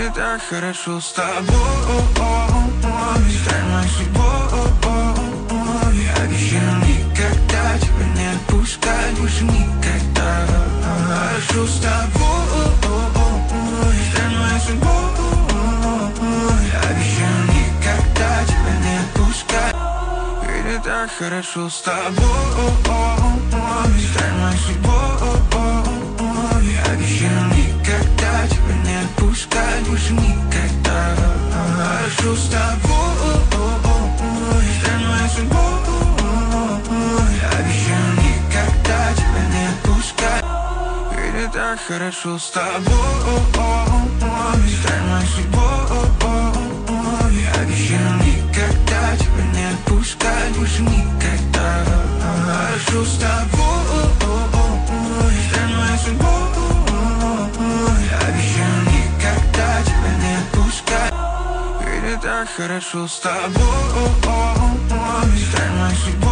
Мне так хорошо с тобой. Стань моей судьбой. Обещаю никогда тебя не отпускать, больше никогда. Хорошо с тобой. Стань моей судьбой. Обещаю никогда тебя не отпускать. Мне так хорошо с тобой. Стань моей судьбой. Обещаю никогда тебя не отпускать, больше никогда. Хорошо с тобой. Стань моей судьбой. Обещаю никогда тебя не отпускать. Мне так хорошо с тобой. Стань моей судьбой. Обещаю никогда тебя не отпускать, больше никогда. Хорошо с тобой. Стань моей судьбой. Обещаю никогда тебя не отпускать. Мне так хорошо с тобой. Стань моей судьбой.